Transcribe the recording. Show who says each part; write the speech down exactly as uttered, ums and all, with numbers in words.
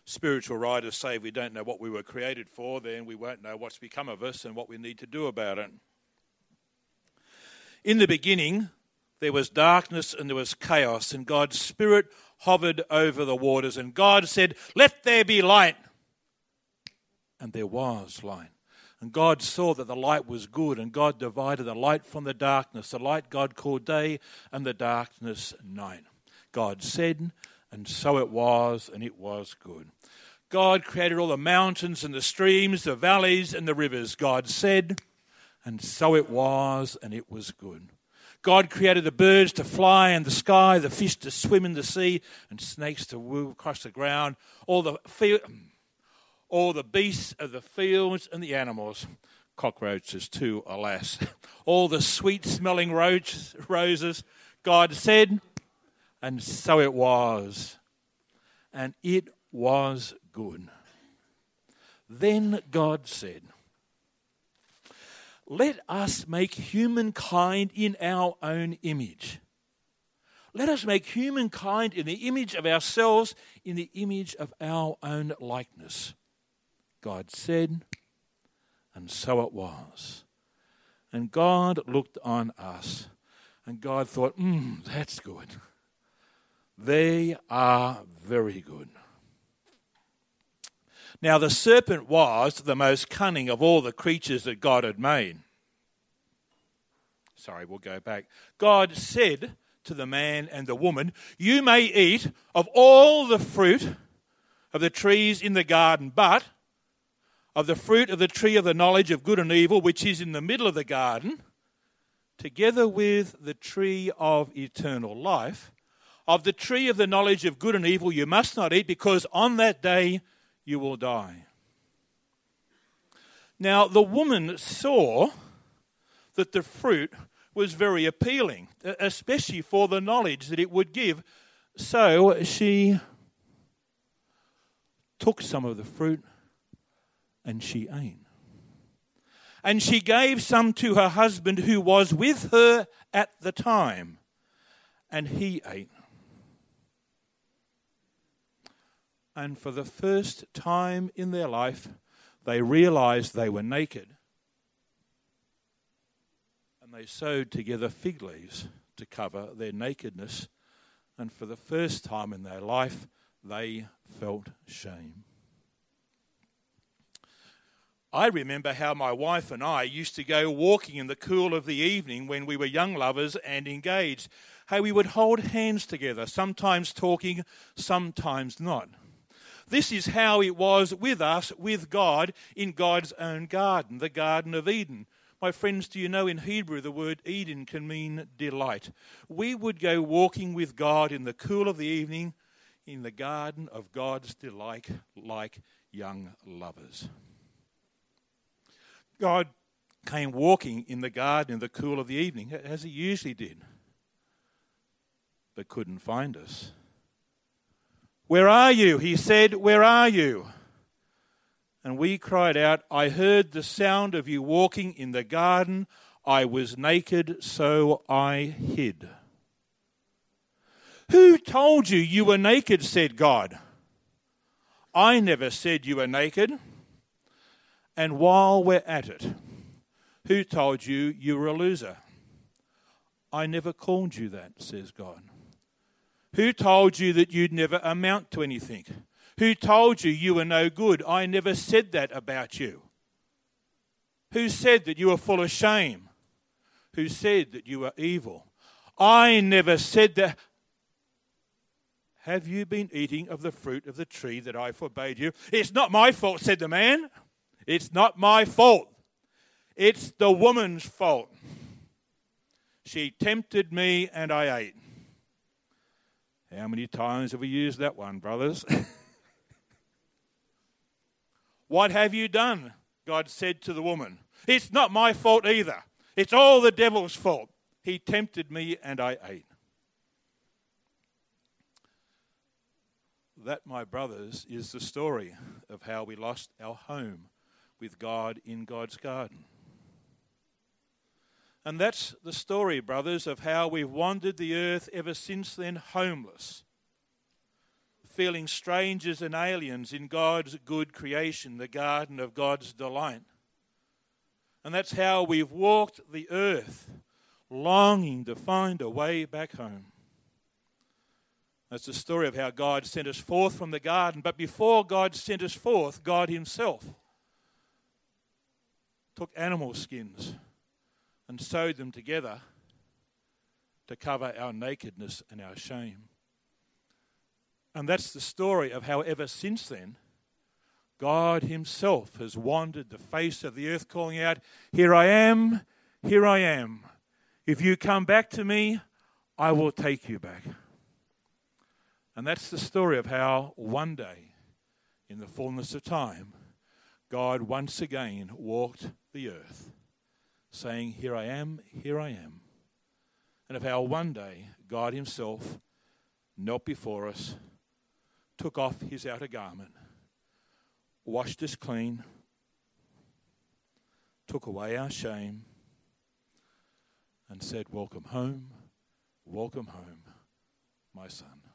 Speaker 1: spiritual writers say if we don't know what we were created for, then we won't know what's become of us and what we need to do about it. In the beginning, there was darkness and there was chaos, and God's Spirit hovered over the waters. And God said, "Let there be light." And there was light. And God saw that the light was good, and God divided the light from the darkness. The light God called day, and the darkness night. God said, and so it was, and it was good. God created all the mountains and the streams, the valleys and the rivers. God said, and so it was, and it was good. God created the birds to fly in the sky, the fish to swim in the sea, and snakes to move across the ground, all the field, all the beasts of the fields and the animals, cockroaches too, alas, all the sweet-smelling ro- roses. God said, and so it was, and it was good. Then God said, "Let us make humankind in our own image. Let us make humankind in the image of ourselves, in the image of our own likeness." God said, and so it was. And God looked on us, and God thought, hmm, that's good. They are very good. Now the serpent was the most cunning of all the creatures that God had made. Sorry, we'll go back. God said to the man and the woman, "You may eat of all the fruit of the trees in the garden, but of the fruit of the tree of the knowledge of good and evil, which is in the middle of the garden, together with the tree of eternal life, of the tree of the knowledge of good and evil you must not eat, because on that day you will die." Now the woman saw that the fruit was very appealing, especially for the knowledge that it would give. So she took some of the fruit and she ate. And she gave some to her husband who was with her at the time, and he ate. And for the first time in their life, they realized they were naked. And they sewed together fig leaves to cover their nakedness. And for the first time in their life, they felt shame. I remember how my wife and I used to go walking in the cool of the evening when we were young lovers and engaged. How we would hold hands together, sometimes talking, sometimes not. This is how it was with us, with God, in God's own garden, the Garden of Eden. My friends, do you know in Hebrew the word Eden can mean delight? We would go walking with God in the cool of the evening in the garden of God's delight like young lovers. God came walking in the garden in the cool of the evening, as he usually did, but couldn't find us. "Where are you?" he said, "where are you?" And we cried out, "I heard the sound of you walking in the garden. I was naked, so I hid." "Who told you you were naked?" said God. "I never said you were naked." "And while we're at it, who told you you were a loser?" "I never called you that," says God. "Who told you that you'd never amount to anything? Who told you you were no good? I never said that about you." "Who said that you were full of shame? Who said that you were evil?" "I never said that." "Have you been eating of the fruit of the tree that I forbade you?" "It's not my fault," said the man. "It's not my fault. It's the woman's fault. She tempted me and I ate." How many times have we used that one, brothers? "What have you done?" God said to the woman. "It's not my fault either. It's all the devil's fault. He tempted me and I ate." That, my brothers, is the story of how we lost our home with God in God's garden. And that's the story, brothers, of how we've wandered the earth ever since then, homeless, feeling strangers and aliens in God's good creation, the garden of God's delight. And that's how we've walked the earth, longing to find a way back home. That's the story of how God sent us forth from the garden. But before God sent us forth, God himself took animal skins and sewed them together to cover our nakedness and our shame. And that's the story of how ever since then, God himself has wandered the face of the earth calling out, "Here I am, here I am. If you come back to me, I will take you back." And that's the story of how one day, in the fullness of time, God once again walked the earth, saying, "Here I am, here I am." And of how one day God himself knelt before us, took off his outer garment, washed us clean, took away our shame, and said, "Welcome home, welcome home, my son."